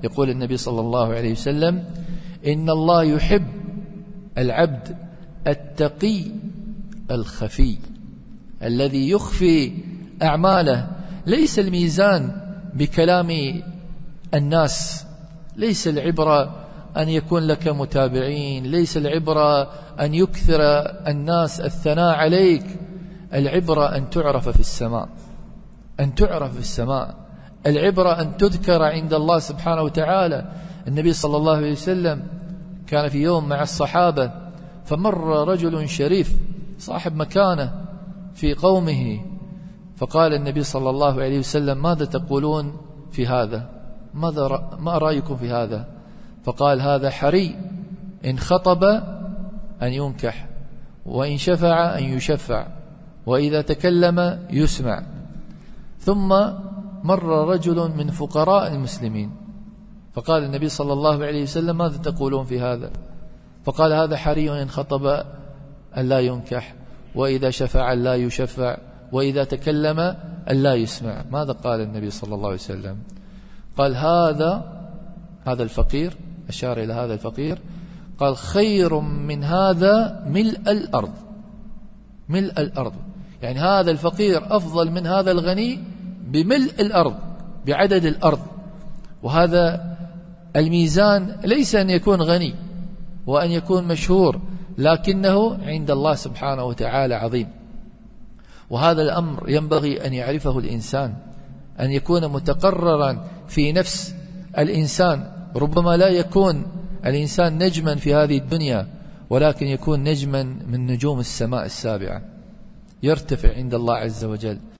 يقول النبي صلى الله عليه وسلم: إن الله يحب العبد التقي الخفي الذي يخفي أعماله. ليس الميزان بكلام الناس، ليس العبرة أن يكون لك متابعين، ليس العبرة أن يكثر الناس الثناء عليك، العبرة أن تعرف في السماء، أن تعرف في السماء، العبرة أن تذكر عند الله سبحانه وتعالى. النبي صلى الله عليه وسلم كان في يوم مع الصحابة، فمر رجل شريف صاحب مكانة في قومه، فقال النبي صلى الله عليه وسلم: ماذا تقولون في هذا؟ ما رأيكم في هذا؟ فقال: هذا حري، إن خطب أن ينكح، وإن شفع أن يشفع، وإذا تكلم يسمع. ثم مر رجل من فقراء المسلمين، فقال النبي صلى الله عليه وسلم: ماذا تقولون في هذا؟ فقال: هذا حري، إن خطب أن لا ينكح، وإذا شفع أن لا يشفع، وإذا تكلم أن لا يسمع. ماذا قال النبي صلى الله عليه وسلم؟ قال: هذا الفقير، أشار إلى هذا الفقير، قال: خير من هذا ملء الأرض. ملء الأرض، يعني هذا الفقير أفضل من هذا الغني بملء الأرض، بعدد الأرض. وهذا الميزان ليس أن يكون غني وأن يكون مشهور، لكنه عند الله سبحانه وتعالى عظيم. وهذا الأمر ينبغي أن يعرفه الإنسان، أن يكون متقررا في نفس الإنسان. ربما لا يكون الإنسان نجما في هذه الدنيا، ولكن يكون نجما من نجوم السماء السابعة، يرتفع عند الله عز وجل.